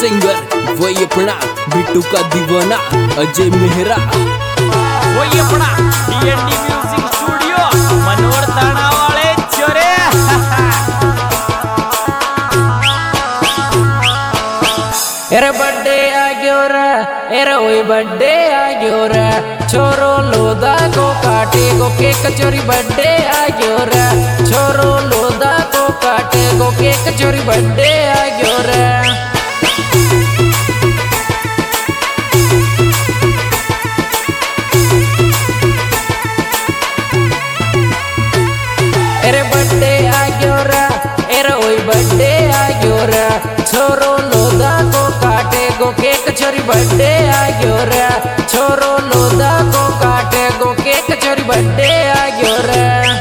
Singer वही अपना बिट्टू का दीवाना अजय मेहरा, वही अपना डीएनडी म्यूजिक स्टूडियो मनोर थाना वाले चोरे। एरे बर्थडे आग्यो रे, एरे ओई बर्थडे आग्यो रे, छोरो लोदा को काटे गो केक चोरी बर्थडे आग्यो रे, छोरो लोदा को काटे गो केक चोरी बर्थडे आग्यो रे। एरे बर्थडे आग्यो रे, एरे ओई बर्थडे आग्यो रे, छोरो लोदा को काटे गो केक चोरी बर्थडे आग्यो रे, छोरो लोदा को काटे गो केक चोरी बर्थडे आग्यो रे।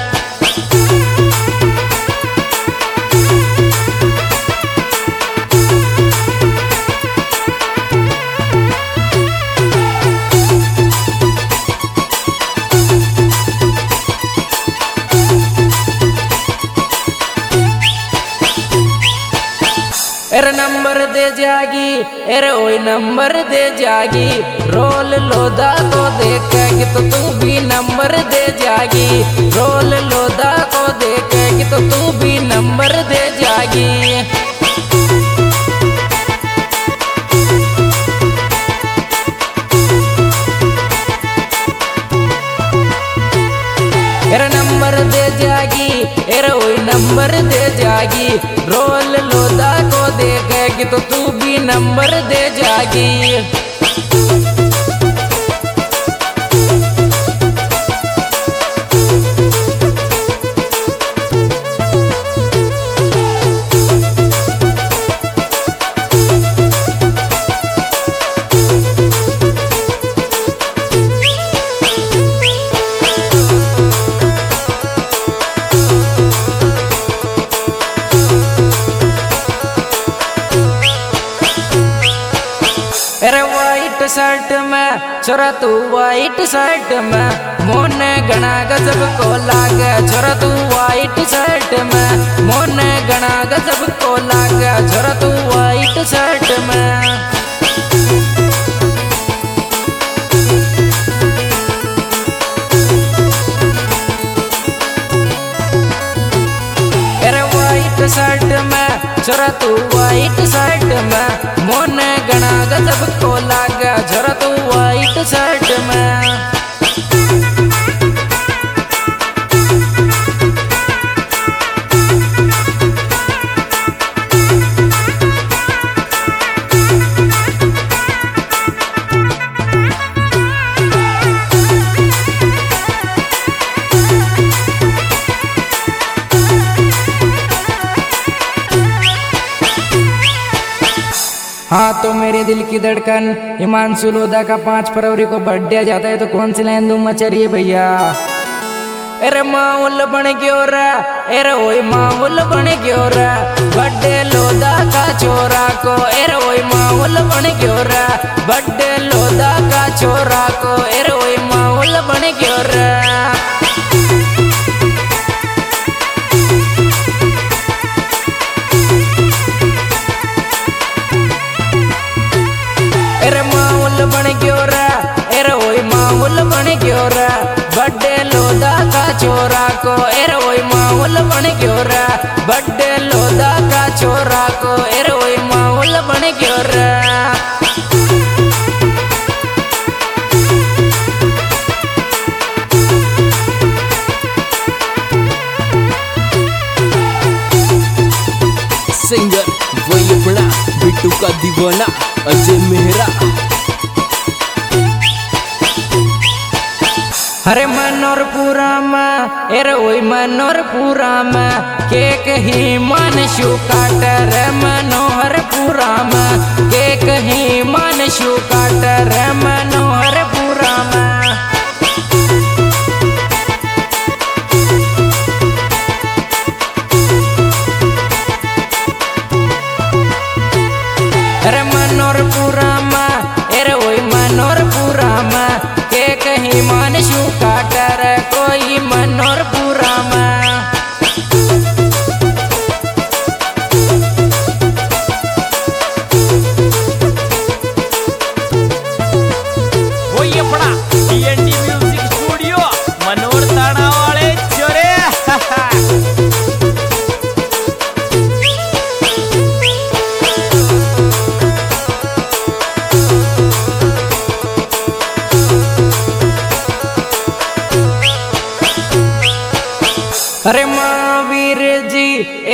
एरे नंबर दे जागी, एरे ओई नंबर दे जागी, रोल लोदा को देखेगी तो तू भी नंबर दे जागी, रोल लोदा को देखेगी तो तू भी नंबर दे जागी। एरे नंबर दे जागी, एरे ओई नंबर दे जागी, रोल लोदा को देखेगी तो तू भी नंबर दे जागी। एरे वाइट शर्ट में छोरा तू वाइट शर्ट में, मोने गणा गजब को लागे, छोरा तू वाइट शर्ट में, मोने गणा गजब को लागे, छोरा तू वाइट शर्ट में। शर्ट में छोरा तू वाइट शर्ट में, मोने गणा गजब को लागा, छोरा तू वाइट शर्ट में। हाँ तो मेरे दिल की धड़कन हिमांशु लोदा का 5 फरवरी को बर्थडे आ जाता है तो कौन सी लाइन दूं मचरिए भैया। एरे माउल बन गयो रे, एरे ओई माउल बन गयो रे, बर्थडे लोदा का छोरा को, एरे ओई माउल बन गयो रे, बर्थडे लोदा का छोरा को, एरे ओई माउल बन गयो रे। एरे माउल बन गयो रे, एरे ओई माउल बन गयो रे, बर्थडे लोदा का छोरा को, एरे ओई माउल बन गयो रे, बर्थडे लोदा का छोरा को, एरे ओई माउल बन गयो रे। सिंगर वही अपना बिट्टू का दीवाना अजय मेहरा। अरे मनोरपुरा में, एरे ओई मनोरपुरा में, केक ही मन शु काटर मनोहरपुरा में, केक ही मन शु काटर मनोहरपुरा में। अरे मनोरपुरा में, एरे ओई मनोरपुरा में, केक ही मन शु काटर कोई मनोरपुरा में।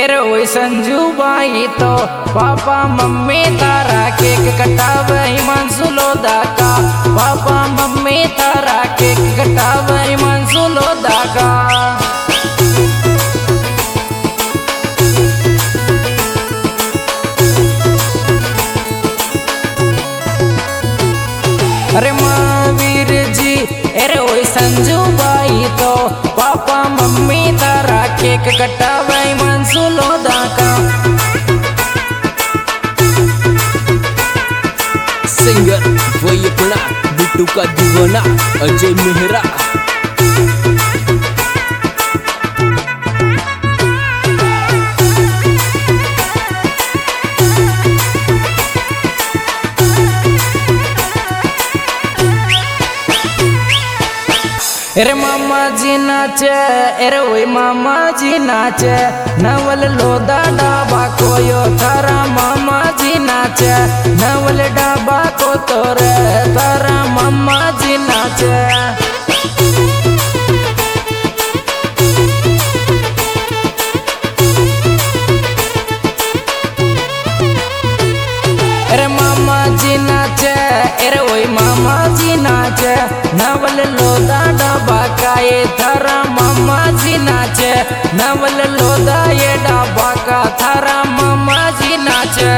अरे वही संजू भाई तो पापा मम्मी तारा केक कटावे हिमांशु लोधा का। पापा मम्मी तारा केक कटावे हिमांशु लोधा का। अरे महावीर जी अरे वही संजू भाई तो पापा मम्मी तारा केक कटावे हिमांशु लोधा का। सिंगर वही अपना बिट्टू का दीवाना अजय मेहरा। अरे मामा जी नाचे अरे वही मामा जी नाचे नवल लोधा डाबा को यो थारा मामा जी नाचे नवल डाबा को तोरे थारा मामा जी नाचे। अरे मामा जी नाचे अरे वही मामा जी नाचे नवल लोधा डाबा का ये थारा मामा जी नाचे नवल लोधा ये डाबा का थारा मामा जी नाचे।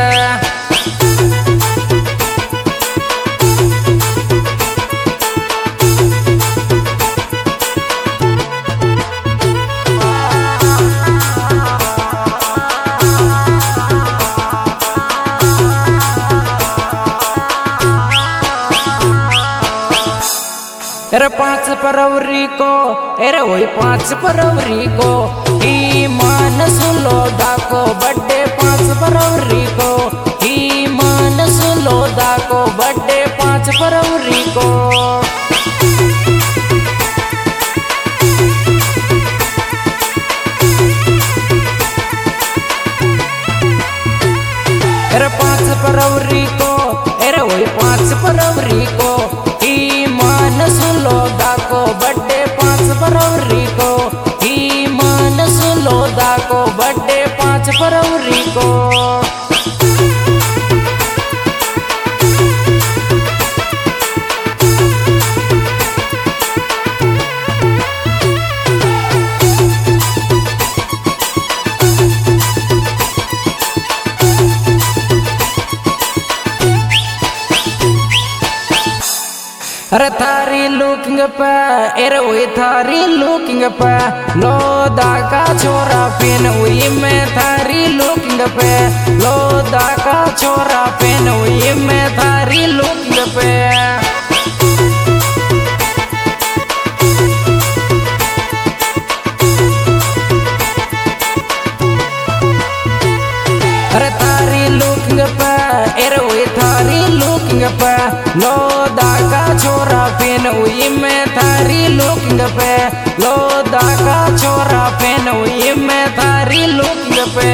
अरे 5 फरवरी को अरे वही 5 फरवरी को हिमांशु लोधा को बर्थडे 5 फरवरी को हिमांशु लोधा को बर्थडे 5 फरवरी को। अरे 5 फरवरी को अरे वही 5 फरवरी को हिमांशु लोधा को बर्थडे 5 फरवरी को हिमांशु लोधा को बर्थडे 5 फरवरी को। अरे थारी लुकिंग पे अरे वही थारी लुकिंग पे लोधा का छोरा पेन हुई मैं थारी लुकिंग पे लोधा का छोरा पेन हुई मैं थारी लुकिंग पे। अरे थारी लुकिंग पे अरे वही थारी लुकिंग पे लोधा का छोरा पेन हुई मैं थारी लुकिंग पे लोधा का छोरा पेन हुई मैं थारी लुकिंग पे।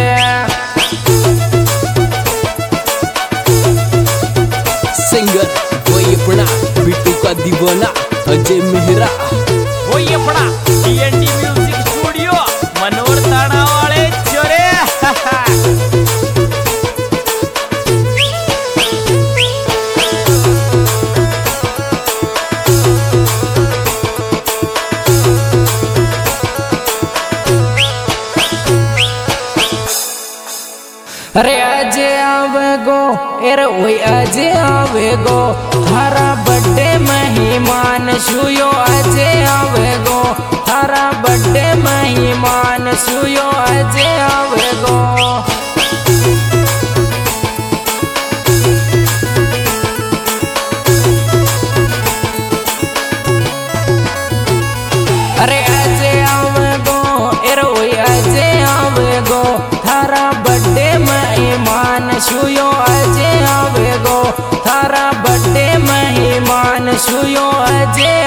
सिंगर वही अपना बिट्टू का दीवाना अजय मेहरा। वही अपना डीएनडी म्यूजिक स्टूडियो मनोर ताना वाले चोरे। अरे आज आवेगो अरे वही आज आवेगो थारा बर्थडे मेहमान सुयो आज आवेगो थारा बर्थडे मेहमान सुयो आज आवेगो। अरे आज आवेगो अरे वही आज आवेगो थारा बर्थडे मेहमान सुयो आज आवेगो थारा बर्थडे मेहमान सुयो आज